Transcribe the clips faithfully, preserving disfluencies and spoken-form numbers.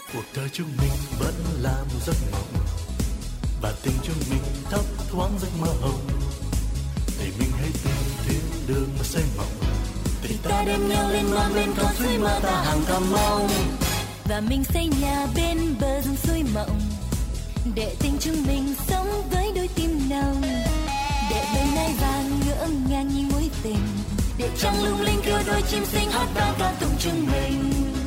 Cuộc đời chúng mình vẫn là một giấc mộng, và tình chúng mình thấp thoáng giấc mơ hồng. Thì mình hãy tìm thiên đường mà xây mộng, thì ta đem nhau lên non bên con suối mơ ta hàng thầm mong. Và mình xây nhà bên bờ rừng suối mộng, để tình chúng mình sống với đôi tim nồng. Để bên ai vàng ngỡ ngàng như mối tình, để trăng lung linh kêu đôi chim xinh hót vang ca tụng chúng mình.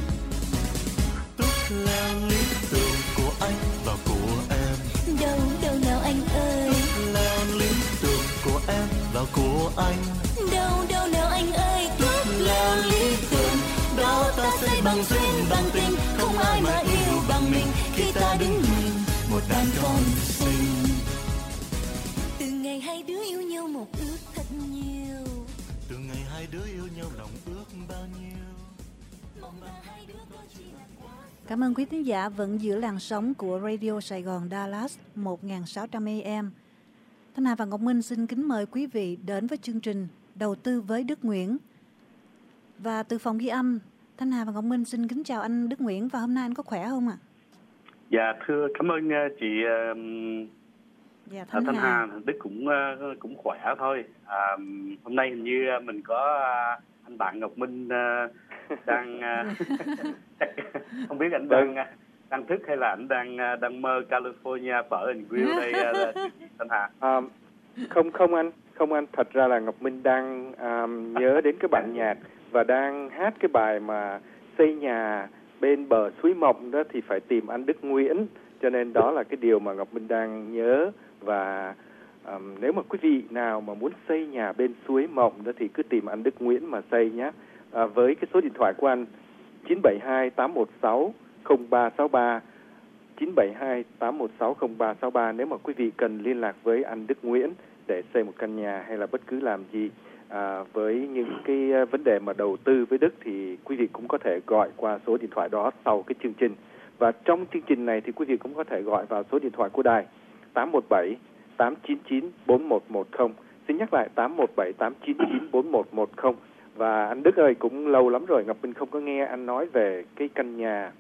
Tút leo lý tưởng của anh và của em, Đâu đâu nào anh ơi, tút leo lý tưởng của em và của anh. đâu đâu nào anh ơi, Tút leo lý tưởng đó ta xây bằng duyên bằng tình, không ai mà yêu bằng mình khi ta đứng nhìn một đàn con xinh. từ ngày hai đứa yêu nhau một ước thật nhiều, Từ ngày hai đứa yêu nhau lòng ước bao nhiêu. mong là hai đứa có chỉ là quá. Cảm ơn quý thính giả vẫn giữ làn sóng của Radio Sài Gòn Dallas một nghìn sáu trăm A M. Thanh Hà và Ngọc Minh xin kính mời quý vị đến với chương trình Đầu tư với Đức Nguyễn. Và từ phòng ghi âm, Thanh Hà và Ngọc Minh xin kính chào anh Đức Nguyễn, và hôm nay anh có khỏe không ạ? Dạ thưa, cảm ơn uh, chị uh, Dạ, Thanh, Thanh Hà. Hà. Đức cũng uh, cũng khỏe thôi. À, hôm nay hình như uh, mình có uh, anh bạn Ngọc Minh uh, đang uh, không biết anh đang uh, đang thức hay là anh đang uh, đang mơ California phở and grill đây uh, Thanh Hà. À, không không anh, không anh. Thật ra là Ngọc Minh đang um, nhớ đến cái bản nhạc và đang hát cái bài mà xây nhà bên bờ suối mộng đó thì phải tìm anh Đức Nguyễn, cho nên đó là cái điều mà Ngọc Minh đang nhớ. Và um, nếu mà quý vị nào mà muốn xây nhà bên suối mộng đó thì cứ tìm anh Đức Nguyễn mà xây nhé. À, với cái số điện thoại của anh chín bảy hai tám một sáu không ba sáu ba, chín bảy hai tám một sáu không ba sáu ba, nếu mà quý vị cần liên lạc với anh Đức Nguyễn để xây một căn nhà hay là bất cứ làm gì à, với những cái vấn đề mà đầu tư với Đức thì quý vị cũng có thể gọi qua số điện thoại đó sau cái chương trình. Và trong chương trình này thì quý vị cũng có thể gọi vào số điện thoại của đài tám một bảy tám chín chín bốn một một không. Xin nhắc lại tám một bảy tám chín chín bốn một một không. Và anh Đức ơi, cũng lâu lắm rồi Ngọc Minh không có nghe anh nói về cái căn nhà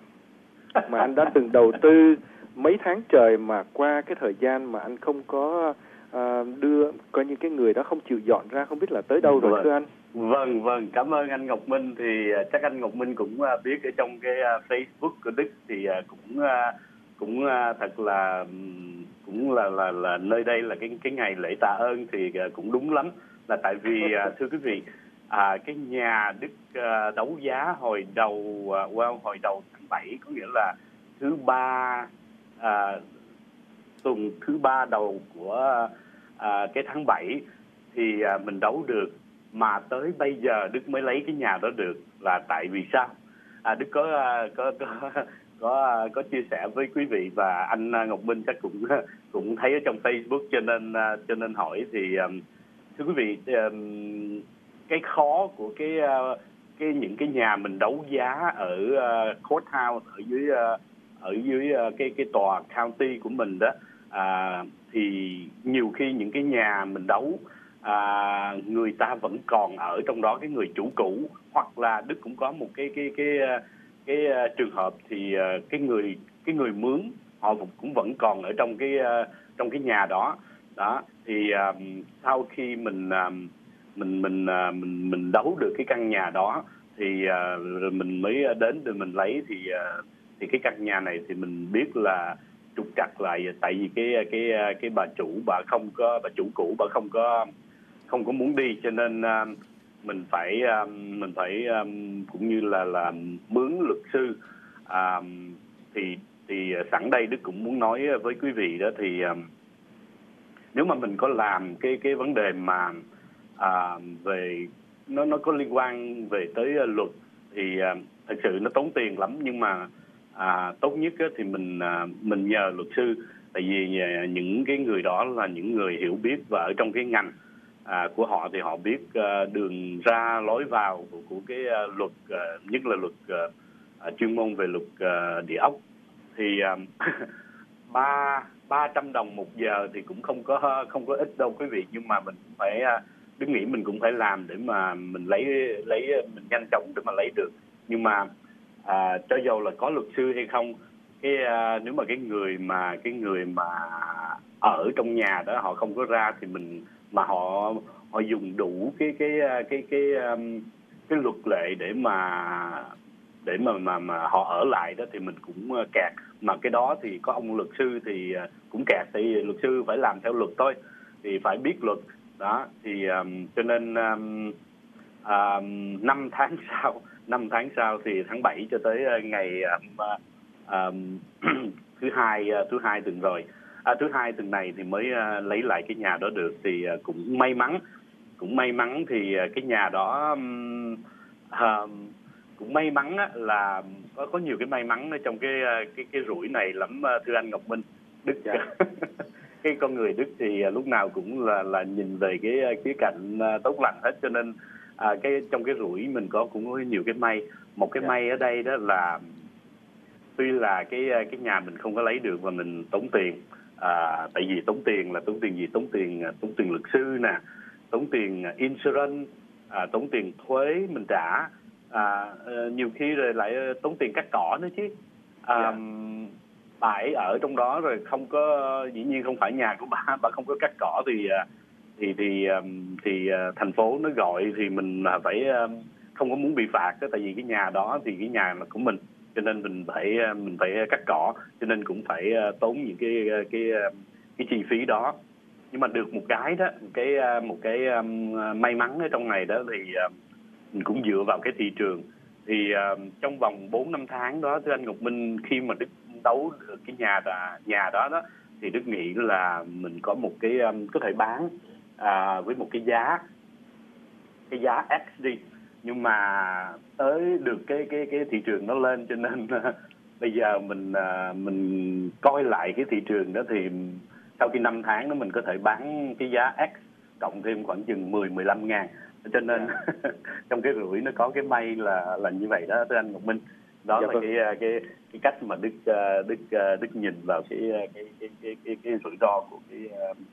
mà anh đã từng đầu tư mấy tháng trời mà qua cái thời gian mà anh không có uh, đưa, coi như cái người đó không chịu dọn ra, không biết là tới đâu rồi Vâng. thưa anh. Vâng, vâng, cảm ơn anh Ngọc Minh. Thì uh, chắc anh Ngọc Minh cũng uh, biết ở trong cái uh, Facebook của Đức thì uh, cũng uh, cũng uh, thật là um, cũng là là là nơi đây là cái cái ngày lễ tạ ơn thì uh, cũng đúng lắm, là tại vì uh, thưa quý vị, à, cái nhà Đức uh, đấu giá hồi đầu uh, well, hồi đầu tháng bảy, có nghĩa là thứ ba uh, tuần thứ ba đầu của uh, cái tháng bảy thì uh, mình đấu được, mà tới bây giờ Đức mới lấy cái nhà đó được là tại vì sao? À, Đức có uh, có có có có chia sẻ với quý vị, và anh uh, Ngọc Minh chắc cũng cũng thấy ở trong Facebook, cho nên uh, cho nên hỏi. Thì um, thưa quý vị, um, cái khó của cái uh, cái những cái nhà mình đấu giá ở uh, courthouse, ở dưới uh, ở dưới uh, cái cái tòa county của mình đó, à, thì nhiều khi những cái nhà mình đấu à, người ta vẫn còn ở trong đó, cái người chủ cũ, hoặc là Đức cũng có một cái cái cái cái, cái uh, trường hợp thì uh, cái người cái người mướn họ cũng vẫn còn ở trong cái uh, trong cái nhà đó đó. Thì uh, sau khi mình uh, mình mình uh, mình mình đấu được cái căn nhà đó thì uh, rồi mình mới đến để mình lấy. Thì uh, thì cái căn nhà này thì mình biết là trục trặc lại, tại vì cái cái cái bà chủ bà không có bà chủ cũ bà không có không có muốn đi, cho nên uh, mình phải uh, mình phải um, cũng như là là mướn luật sư. Uh, thì thì sẵn đây Đức cũng muốn nói với quý vị đó, thì uh, nếu mà mình có làm cái cái vấn đề mà uh, về nó nó có liên quan về tới uh, luật thì uh, thật sự nó tốn tiền lắm, nhưng mà À, tốt nhất á, thì mình à, mình nhờ luật sư, tại vì à, những cái người đó là những người hiểu biết, và ở trong cái ngành à, của họ thì họ biết à, đường ra lối vào của, của cái à, luật, à, nhất là luật à, chuyên môn về luật à, địa ốc. Thì à, ba ba trăm đồng một giờ thì cũng không có không có ít đâu quý vị, nhưng mà mình cũng phải à, Đức nghĩ mình cũng phải làm để mà mình lấy lấy mình nhanh chóng để mà lấy được. Nhưng mà À, cho dầu là có luật sư hay không cái uh, nếu mà cái người mà cái người mà ở trong nhà đó họ không có ra thì mình mà họ họ dùng đủ cái cái cái cái um, cái luật lệ để mà để mà mà mà họ ở lại đó thì mình cũng kẹt. Mà cái đó thì có ông luật sư thì cũng kẹt, thì luật sư phải làm theo luật thôi, thì phải biết luật đó. Thì um, cho nên um, um, năm tháng sau năm tháng sau thì tháng bảy cho tới ngày um, um, thứ hai thứ hai tuần rồi à, thứ hai tuần này thì mới uh, lấy lại cái nhà đó được. Thì uh, cũng may mắn cũng may mắn thì uh, cái nhà đó um, uh, cũng may mắn á, là có có nhiều cái may mắn ở trong cái cái cái rủi này lắm, thưa anh Ngọc Minh. Đức dạ. Cái con người Đức thì lúc nào cũng là là nhìn về cái khía cạnh tốt lành hết, cho nên à, cái trong cái rủi mình có cũng có nhiều cái may. Một cái dạ. may ở đây đó là tuy là cái cái nhà mình không có lấy được và mình tốn tiền, à, tại vì tốn tiền là tốn tiền gì tốn tiền tốn tiền luật sư nè, tốn tiền insurance, à, tốn tiền thuế mình trả. À, nhiều khi rồi lại tốn tiền cắt cỏ nữa chứ. À, yeah. Bãi ở trong đó rồi không có, dĩ nhiên không phải nhà của bà, bà không có cắt cỏ thì thì thì thì thành phố nó gọi thì mình phải không có muốn bị phạt đó, tại vì cái nhà đó thì cái nhà là của mình, cho nên mình phải mình phải cắt cỏ, cho nên cũng phải tốn những cái cái cái chi phí đó. Nhưng mà được một cái đó, một cái một cái may mắn ở trong này đó thì mình cũng dựa vào cái thị trường. Thì uh, trong vòng bốn năm tháng đó, thưa anh Ngọc Minh, khi mà Đức đấu được cái nhà đó, nhà đó đó thì Đức nghĩ là mình có một cái um, có thể bán uh, với một cái giá cái giá X đi, nhưng mà tới được cái cái cái thị trường nó lên, cho nên uh, bây giờ mình uh, mình coi lại cái thị trường đó thì sau khi năm tháng đó mình có thể bán cái giá X cộng thêm khoảng chừng mười mười lăm ngàn. Cho nên yeah. trong cái rủi nó có cái may là là như vậy đó, thưa anh Ngọc Minh. Đó dạ là vâng. cái cái cái cách mà Đức Đức Đức nhìn vào cái cái cái cái cái, cái rủi ro của cái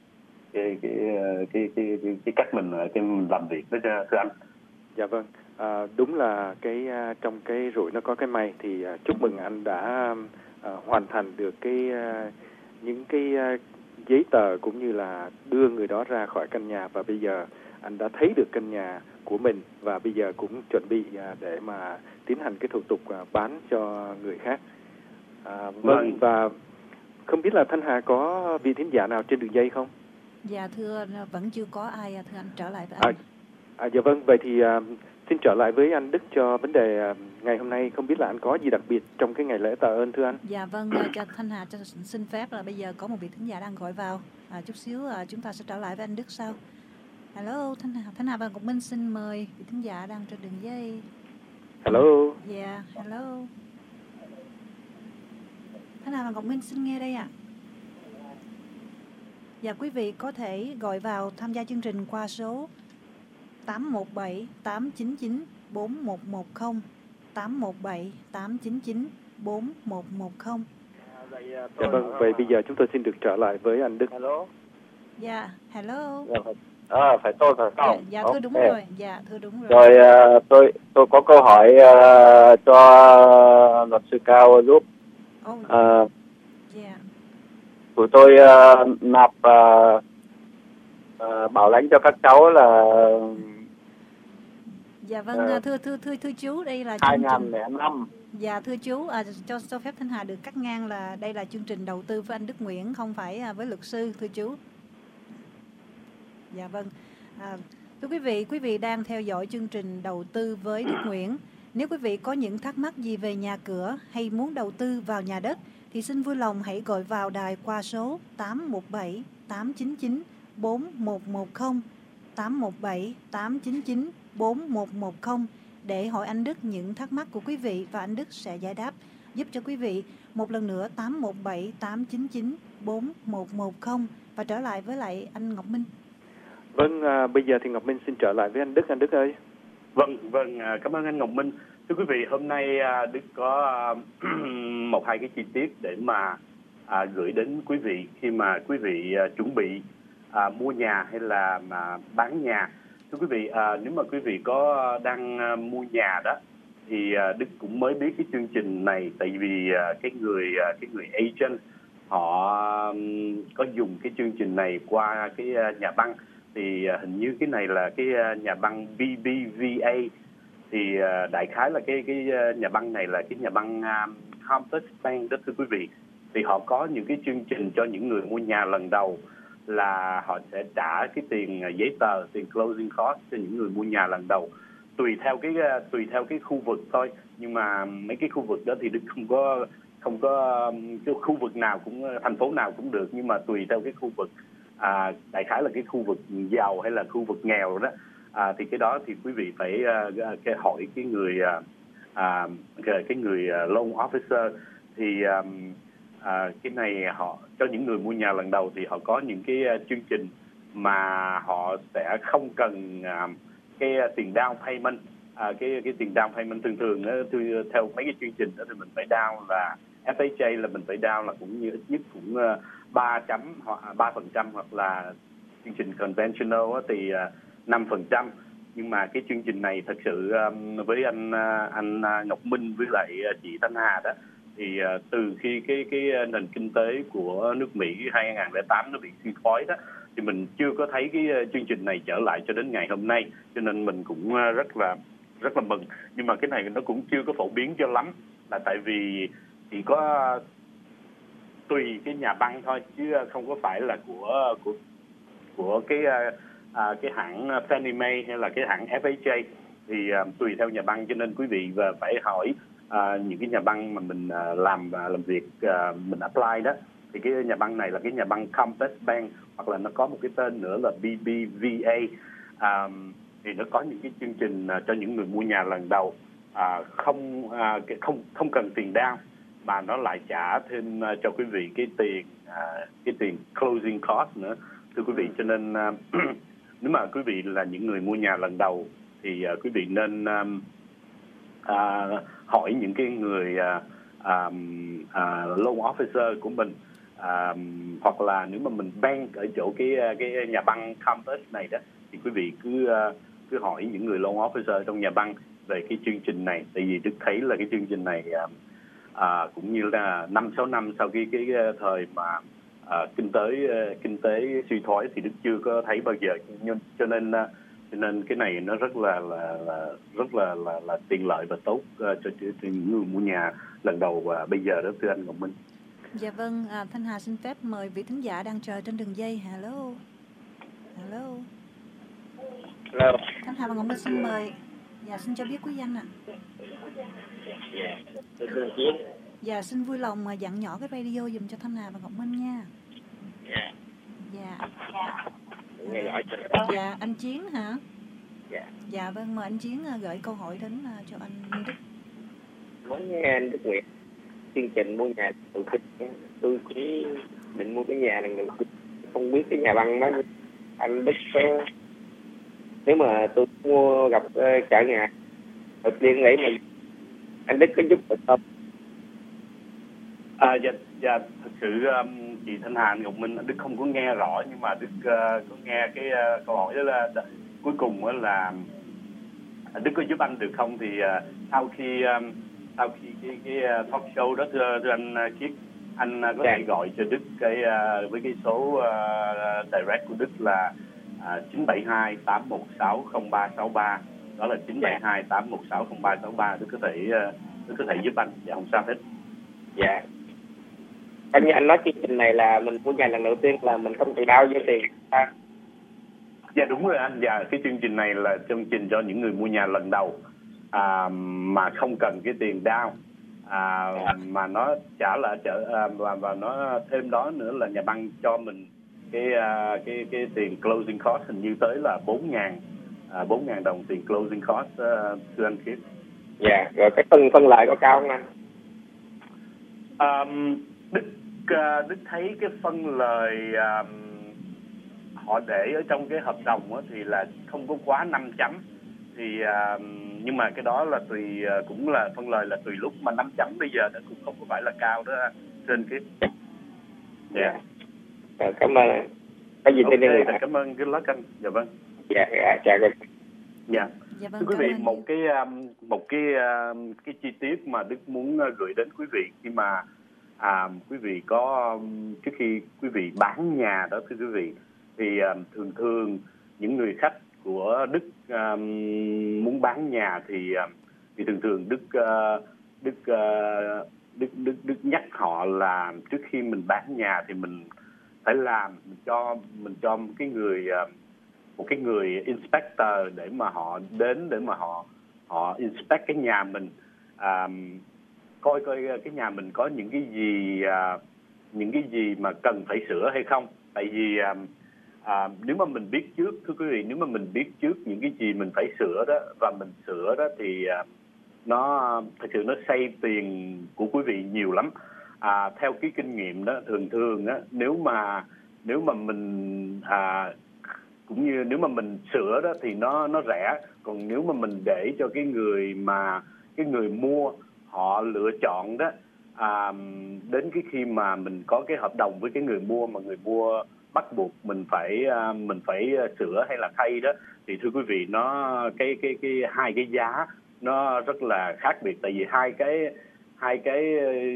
cái cái cái cái cái, cái cách mình cái mình làm việc đó, thưa anh. Dạ vâng. À, đúng là cái trong cái rủi nó có cái may, thì chúc mừng anh đã à, hoàn thành được cái những cái giấy tờ cũng như là đưa người đó ra khỏi căn nhà, và bây giờ anh đã thấy được căn nhà của mình và bây giờ cũng chuẩn bị để mà tiến hành cái thủ tục bán cho người khác. À, vâng, và không biết là Thanh Hà có vị thính giả nào trên đường dây không? Dạ thưa, vẫn chưa có ai, thưa anh, trở lại với anh. À, à, dạ vâng, vậy thì uh, xin trở lại với anh Đức cho vấn đề uh, ngày hôm nay. Không biết là anh có gì đặc biệt trong cái ngày lễ tạ ơn, thưa anh? Dạ vâng, cho Thanh Hà cho xin phép là bây giờ có một vị thính giả đang gọi vào. À, chút xíu uh, chúng ta sẽ trở lại với anh Đức sau. Hello, Thanh Hà, Thanh Hà và Ngọc Minh xin mời vị thính giả đang trên đường dây. Hello. Yeah, hello. Thanh Hà và Ngọc Minh xin nghe đây ạ. À. Dạ, quý vị có thể gọi vào tham gia chương trình qua số tám một bảy tám chín chín bốn một một không, tám một bảy tám chín chín bốn một một không. Dạ vâng, vậy bây giờ chúng tôi xin được trở lại với anh Đức. Hello. Dạ, hello. À, phải tôi phải không? Dạ, dạ thưa đúng okay. rồi. Dạ, thưa đúng rồi. Rồi uh, tôi tôi có câu hỏi uh, cho luật sư Cao giúp. Oh, uh, yeah. Tụi tôi uh, nạp uh, uh, bảo lãnh cho các cháu là. Dạ vâng, uh, thưa thưa thưa thưa chú, đây là hai nghìn lẻ năm. Dạ thưa chú, à, cho cho phép Thanh Hà được cắt ngang là đây là chương trình đầu tư với anh Đức Nguyễn, không phải với luật sư, thưa chú. Dạ vâng. À, thưa quý vị, quý vị đang theo dõi chương trình đầu tư với Đức Nguyễn. Nếu quý vị có những thắc mắc gì về nhà cửa hay muốn đầu tư vào nhà đất thì xin vui lòng hãy gọi vào đài qua số tám một bảy tám chín chín bốn một một không, tám một bảy tám chín chín bốn một một không để hỏi anh Đức những thắc mắc của quý vị và anh Đức sẽ giải đáp giúp cho quý vị. Một lần nữa tám một bảy tám chín chín bốn một một không và trở lại với lại anh Ngọc Minh. Vâng, à, bây giờ thì Ngọc Minh xin trở lại với anh Đức. Anh Đức ơi. Vâng, vâng, cảm ơn anh Ngọc Minh. Thưa quý vị, hôm nay Đức có một hai cái chi tiết để mà à, gửi đến quý vị khi mà quý vị à, chuẩn bị à, mua nhà hay là mà bán nhà. Thưa quý vị, à, nếu mà quý vị có đang à, mua nhà đó thì uh, Đức cũng mới biết cái chương trình này, tại vì uh, cái người uh, cái người agent họ um, có dùng cái chương trình này qua cái uh, nhà băng. Thì uh, hình như cái này là cái uh, nhà băng B B V A. Thì uh, đại khái là cái cái uh, nhà băng này là cái nhà băng um, Compass Bank đó thưa quý vị. Thì họ có những cái chương trình cho những người mua nhà lần đầu là họ sẽ trả cái tiền uh, giấy tờ, tiền closing cost cho những người mua nhà lần đầu, tùy theo cái uh, tùy theo cái khu vực thôi. Nhưng mà mấy cái khu vực đó thì Đức không có không có um, cái khu vực nào cũng thành phố nào cũng được, nhưng mà tùy theo cái khu vực. À, đại khái là cái khu vực giàu hay là khu vực nghèo đó, à, thì cái đó thì quý vị phải uh, cái hỏi cái người uh, uh, cái, cái người uh, loan officer. Thì um, uh, cái này họ cho những người mua nhà lần đầu thì họ có những cái uh, chương trình mà họ sẽ không cần uh, cái uh, tiền down payment. À, cái cái tiền down payment thường thường đó, theo mấy cái chương trình đó thì mình phải down là F H A là mình phải down là cũng như ít nhất cũng uh, ba chấm hoặc ba phần trăm, hoặc là chương trình conventional thì năm phần trăm. Nhưng mà cái chương trình này thật sự với anh anh Ngọc Minh với lại chị Thanh Hà đó, thì từ khi cái cái nền kinh tế của nước Mỹ hai không không tám nó bị suy thoái đó, thì mình chưa có thấy cái chương trình này trở lại cho đến ngày hôm nay, cho nên mình cũng rất là rất là mừng. Nhưng mà cái này nó cũng chưa có phổ biến cho lắm, là tại vì chỉ có tùy cái nhà băng thôi, chứ không có phải là của của của cái à, cái hãng Fannie Mae hay là cái hãng F H A. Thì à, tùy theo nhà băng, cho nên quý vị và phải hỏi à, những cái nhà băng mà mình à, làm à, làm việc à, mình apply đó. Thì cái nhà băng này là cái nhà băng Compass Bank, hoặc là nó có một cái tên nữa là B B V A. À, thì nó có những cái chương trình à, cho những người mua nhà lần đầu, à, không à, không không cần tiền down, mà nó lại trả thêm uh, cho quý vị cái tiền uh, cái tiền closing cost nữa thưa quý vị. Cho nên uh, nếu mà quý vị là những người mua nhà lần đầu thì uh, quý vị nên um, uh, hỏi những cái người uh, um, uh, loan officer của mình, uh, hoặc là nếu mà mình bank ở chỗ cái cái nhà băng Compass này đó, thì quý vị cứ uh, cứ hỏi những người loan officer trong nhà băng về cái chương trình này. Tại vì Đức thấy là cái chương trình này uh, À, cũng như là năm sáu năm sau cái cái thời mà à, kinh tế kinh tế suy thoái thì Đức chưa có thấy bao giờ, nhưng cho nên cho nên cái này nó rất là là, là rất là là là tiện lợi và tốt uh, cho, cho, cho những người mua nhà lần đầu uh, bây giờ đó thưa anh Ngọc Minh. Dạ vâng, à, Thanh Hà xin phép mời vị thính giả đang chờ trên đường dây. Hello, hello. Hello. Thanh Hà và Ngọc Minh xin mời. Dạ xin cho biết quý danh ạ. Dạ, tôi xin Chiến. Dạ, xin vui lòng mà dặn nhỏ cái radio dùm cho Thanh Hà và Ngọc Minh nha. Dạ. Dạ. Nghe gọi cho. Dạ, anh Chiến hả? Dạ. Dạ vâng, mời anh Chiến gửi câu hỏi đến cho anh Đức. Muốn nghe anh Đức Nguyệt chương trình mua nhà đầu tiên, tôi chỉ định mua cái nhà này, không biết cái nhà băng đó anh Đức có, nếu mà tôi mua gặp cả nhà đầu tiên nghĩ mình anh Đức có giúp được không? À, dạ, dạ, thật sự um, chị Thanh Hà, Ngọc Minh, Đức không có nghe rõ, nhưng mà Đức uh, có nghe cái uh, câu hỏi đó là đ- cuối cùng uh, là Đức có giúp anh được không? Thì uh, sau khi um, sau khi cái cái uh, talk show đó thưa thưa anh uh, Kiết, anh uh, có dạ. thể gọi cho Đức cái uh, với cái số uh, direct của Đức là uh, chín bảy hai tám một sáu không ba sáu ba, đó là chín bảy hai tám một sáu không ba sáu ba. Đức có thể uh, Đức có thể giúp anh, dạ không sao hết. Dạ. Anh như anh nói chương trình này là mình mua nhà lần đầu tiên là mình không bị đau với tiền à. Dạ đúng rồi anh. Dạ, cái chương trình này là chương trình cho những người mua nhà lần đầu, à, mà không cần cái tiền down, à, mà nó trả lại trở à, và và nó thêm đó nữa là nhà băng cho mình cái à, cái cái tiền closing cost hình như tới là bốn ngàn à, bốn ngàn đồng tiền closing cost uh, thưa anh Kiếp. Dạ, rồi cái phân phân lợi có cao không anh? Um, Đức uh, Đức thấy cái phân lời um, họ để ở trong cái hợp đồng á, thì là không có quá năm chấm, thì uh, nhưng mà cái đó là tùy uh, cũng là phân lời là tùy lúc, mà năm chấm bây giờ nó cũng không có phải là cao đó trên cái. Dạ. Yeah. Cảm ơn. Có gì okay, thêm cảm ơn cái lắc anh. Dạ vâng. Dạ, dạ, chào anh. Dạ. Dạ vâng, Thưa quý cảm vị, ơn một chị. cái um, một cái um, cái chi tiết mà Đức muốn uh, gửi đến quý vị khi mà à, quý vị có um, trước khi quý vị bán nhà đó thưa quý vị, thì um, thường thường những người khách của Đức um, muốn bán nhà thì um, thì thường thường Đức uh, Đức, uh, Đức Đức Đức nhắc họ là trước khi mình bán nhà thì mình phải làm mình cho mình cho cái người uh, một cái người inspector để mà họ đến để mà họ họ inspect cái nhà mình, à, coi coi cái nhà mình có những cái gì à, những cái gì mà cần phải sửa hay không. Tại vì à, à, nếu mà mình biết trước thưa quý vị, nếu mà mình biết trước những cái gì mình phải sửa đó và mình sửa đó thì à, nó thật sự nó save tiền của quý vị nhiều lắm. À, theo cái kinh nghiệm đó, thường thường á, nếu mà nếu mà mình à, cũng như nếu mà mình sửa đó thì nó nó rẻ, còn nếu mà mình để cho cái người mà cái người mua họ lựa chọn đó, à, đến cái khi mà mình có cái hợp đồng với cái người mua mà người mua bắt buộc mình phải à, mình phải sửa hay là thay đó, thì thưa quý vị, nó cái cái cái hai cái giá nó rất là khác biệt. Tại vì hai cái hai cái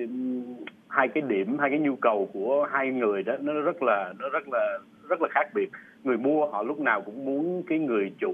hai cái điểm hai cái nhu cầu của hai người đó nó rất là nó rất là rất là khác biệt. Người mua họ lúc nào cũng muốn cái người chủ,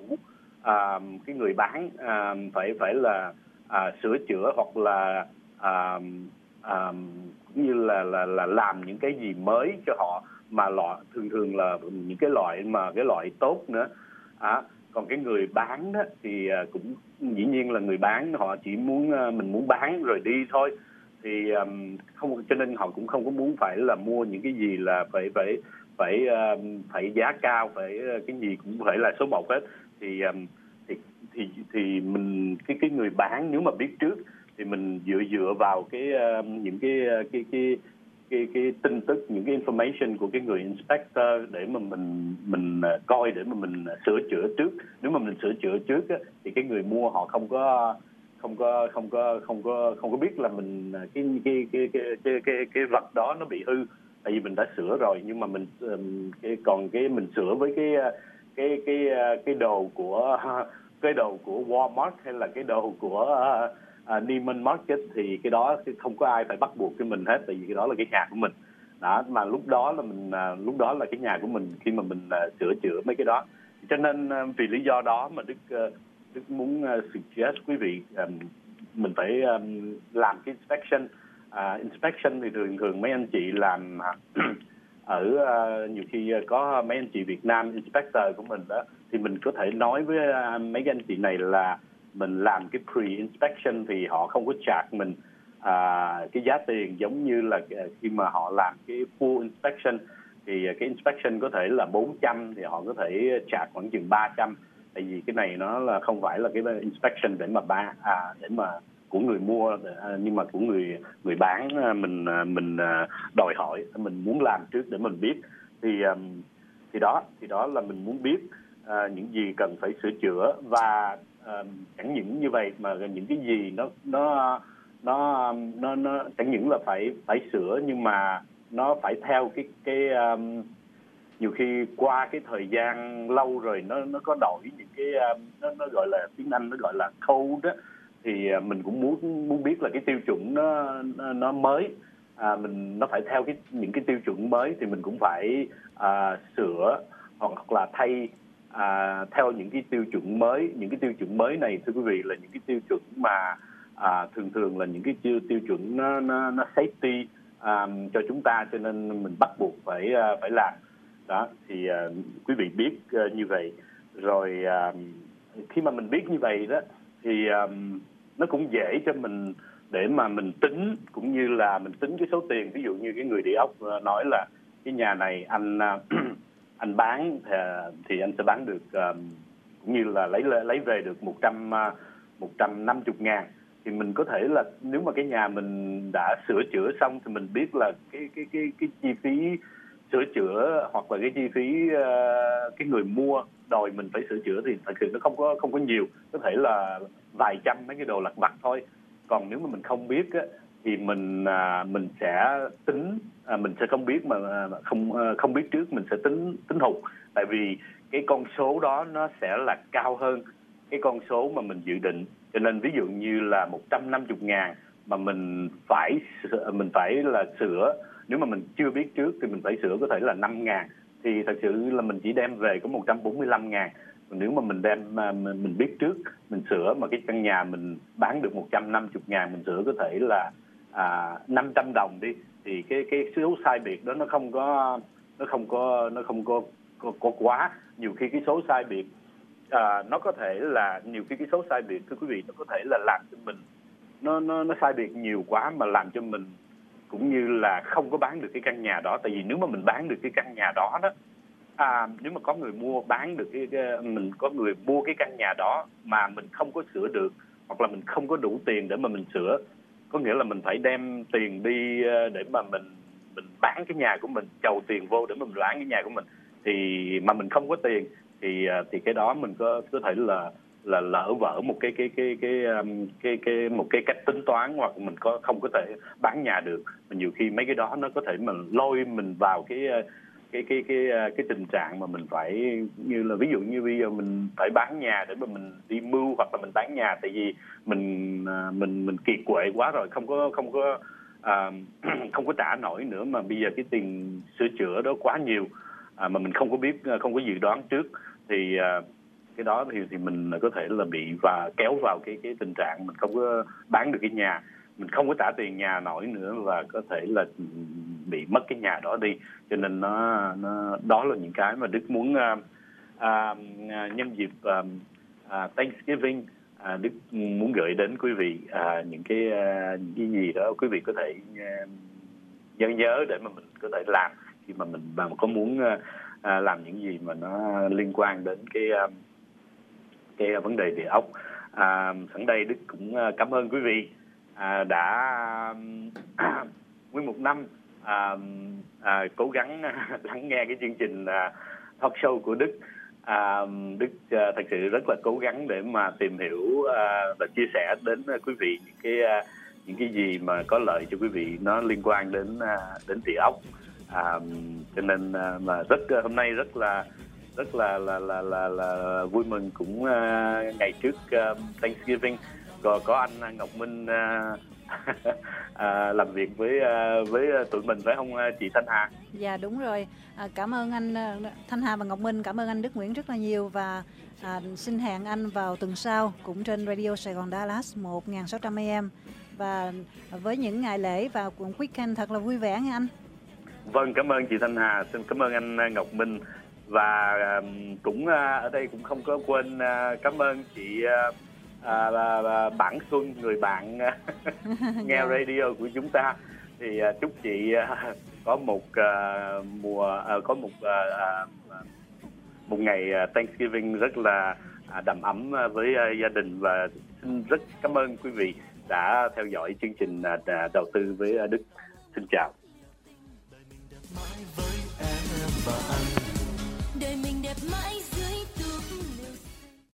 à, cái người bán à, phải phải là à, sửa chữa hoặc là à, à, cũng như là là là làm những cái gì mới cho họ, mà loại thường thường là những cái loại mà cái loại tốt nữa. À, còn cái người bán đó thì cũng dĩ nhiên là người bán họ chỉ muốn mình muốn bán rồi đi thôi, thì um, không, cho nên họ cũng không có muốn phải là mua những cái gì là phải phải phải uh, phải giá cao, phải uh, cái gì cũng phải là số một hết. Thì um, thì thì thì mình cái cái người bán nếu mà biết trước thì mình dựa dựa vào cái uh, những cái, uh, cái cái cái cái tin tức, những cái information của cái người inspector để mà mình mình uh, coi để mà mình uh, sửa chữa trước. Nếu mà mình sửa chữa trước á, thì cái người mua họ không có không có không có không có không có biết là mình cái cái cái cái cái cái, cái vật đó nó bị hư, tại vì mình đã sửa rồi. Nhưng mà mình cái còn cái mình sửa với cái cái cái cái đồ của cái đồ của Walmart hay là cái đồ của uh, Neiman Marcus thì cái đó không có ai phải bắt buộc cái mình hết, tại vì cái đó là cái nhà của mình đó. Mà lúc đó là mình uh, lúc đó là cái nhà của mình khi mà mình uh, sửa chữa mấy cái đó. Cho nên uh, vì lý do đó mà Đức uh, Đức muốn uh, suggest quý vị um, mình phải um, làm cái inspection. Uh, inspection thì thường thường mấy anh chị làm uh, ở uh, nhiều khi uh, có mấy anh chị Việt Nam inspector của mình đó, thì mình có thể nói với uh, mấy anh chị này là mình làm cái pre-inspection thì họ không có charge mình uh, cái giá tiền giống như là uh, khi mà họ làm cái full inspection thì uh, cái inspection có thể là bốn trăm thì họ có thể charge khoảng chừng ba trăm. Tại vì cái này nó là không phải là cái inspection để mà ba à để mà của người mua, nhưng mà của người người bán mình mình đòi hỏi, mình muốn làm trước để mình biết. Thì thì đó thì đó là mình muốn biết uh, những gì cần phải sửa chữa, và uh, chẳng những như vậy mà những cái gì nó nó nó nó nó chẳng những là phải phải sửa, nhưng mà nó phải theo cái cái um, nhiều khi qua cái thời gian lâu rồi nó nó có đổi những cái um, nó nó gọi là tiếng Anh nó gọi là code đó, thì mình cũng muốn muốn biết là cái tiêu chuẩn nó nó, nó mới, à, mình nó phải theo cái những cái tiêu chuẩn mới thì mình cũng phải à, sửa hoặc là thay à, theo những cái tiêu chuẩn mới. Những cái tiêu chuẩn mới này thưa quý vị là những cái tiêu chuẩn mà à, thường thường là những cái tiêu tiêu chuẩn nó nó, nó safety à, cho chúng ta, cho nên mình bắt buộc phải phải làm đó. Thì à, quý vị biết à, như vậy rồi, à, khi mà mình biết như vậy đó thì um, nó cũng dễ cho mình để mà mình tính, cũng như là mình tính cái số tiền. Ví dụ như cái người địa ốc nói là cái nhà này anh anh bán thì, thì anh sẽ bán được um, cũng như là lấy lấy về được một trăm một trăm năm mươi ngàn, thì mình có thể là nếu mà cái nhà mình đã sửa chữa xong thì mình biết là cái cái cái cái chi phí sửa chữa hoặc là cái chi phí uh, cái người mua đòi mình phải sửa chữa thì thật sự nó không có không có nhiều, có thể là vài trăm mấy cái đồ lặt vặt thôi. Còn nếu mà mình không biết á, thì mình à, mình sẽ tính à, mình sẽ không biết mà không à, không biết trước mình sẽ tính tính hụt, tại vì cái con số đó nó sẽ là cao hơn cái con số mà mình dự định. Cho nên ví dụ như là một trăm năm mươi ngàn mà mình phải mình phải là sửa, nếu mà mình chưa biết trước thì mình phải sửa có thể là năm ngàn, thì thật sự là mình chỉ đem về có một trăm bốn mươi lăm ngàn. Còn nếu mà mình đem mình, mình biết trước, mình sửa mà cái căn nhà mình bán được một trăm năm mươi ngàn, mình sửa có thể là à, năm trăm đồng đi, thì cái cái số sai biệt đó nó không có nó không có nó không có có, có quá. Nhiều khi cái số sai biệt à, nó có thể là nhiều khi cái số sai biệt thưa quý vị, nó có thể là làm cho mình nó nó nó sai biệt nhiều quá mà làm cho mình cũng như là không có bán được cái căn nhà đó. Tại vì nếu mà mình bán được cái căn nhà đó đó à, nếu mà có người mua bán được cái, cái mình có người mua cái căn nhà đó mà mình không có sửa được, hoặc là mình không có đủ tiền để mà mình sửa, có nghĩa là mình phải đem tiền đi để mà mình mình bán cái nhà của mình, chầu tiền vô để mà mình bán cái nhà của mình, thì mà mình không có tiền thì thì cái đó mình có có thể là là lỡ vỡ một cái cái cái cái cái cái, cái một cái cách tính toán, hoặc mình có không có thể bán nhà được. Mà nhiều khi mấy cái đó nó có thể mà lôi mình vào cái cái cái cái cái tình trạng mà mình phải, như là ví dụ như bây giờ mình phải bán nhà để mà mình đi mưu, hoặc là mình bán nhà tại vì mình mình mình kiệt quệ quá rồi, không có không có à, không có trả nổi nữa, mà bây giờ cái tiền sửa chữa đó quá nhiều à, mà mình không có biết, không có dự đoán trước, thì à, cái đó thì thì mình có thể là bị và kéo vào cái cái tình trạng mình không có bán được cái nhà, mình không có trả tiền nhà nổi nữa, và có thể là bị mất cái nhà đó đi. Cho nên nó, nó đó là những cái mà Đức muốn uh, uh, nhân dịp uh, uh, Thanksgiving uh, Đức muốn gửi đến quý vị uh, những cái uh, những cái gì đó quý vị có thể uh, nhớ nhớ để mà mình có thể làm khi mà mình mà có muốn uh, uh, làm những gì mà nó liên quan đến cái uh, cái vấn đề địa ốc. À, sẵn đây Đức cũng cảm ơn quý vị à, đã nguyên một năm à, à, cố gắng lắng nghe cái chương trình à, talk show của Đức. À, Đức à, thật sự rất là cố gắng để mà tìm hiểu à, và chia sẻ đến à, quý vị những cái à, những cái gì mà có lợi cho quý vị, nó liên quan đến à, đến địa ốc. À, cho nên à, mà rất hôm nay rất là rất là là là là, là vui mừng, cũng uh, ngày trước uh, Thanksgiving có có anh Ngọc Minh uh, uh, làm việc với uh, với tụi mình, phải không chị Thanh Hà? Dạ đúng rồi. À, cảm ơn anh Thanh Hà và Ngọc Minh, cảm ơn anh Đức Nguyễn rất là nhiều, và à, xin hẹn anh vào tuần sau cũng trên Radio Sài Gòn Dallas một nghìn sáu trăm A M, và với những ngày lễ và cuộn weekend thật là vui vẻ nha anh. Vâng, cảm ơn chị Thanh Hà, xin cảm ơn anh Ngọc Minh. Và uh, cũng uh, ở đây cũng không có quên uh, cảm ơn chị uh, uh, Bản Xuân, người bạn uh, nghe radio của chúng ta. Thì uh, chúc chị uh, có một uh, mùa uh, có một uh, uh, một ngày uh, Thanksgiving rất là uh, đầm ấm uh, với uh, gia đình, và xin rất cảm ơn quý vị đã theo dõi chương trình uh, đầu tư với uh, Đức. Xin chào. Đời mình đẹp mãi.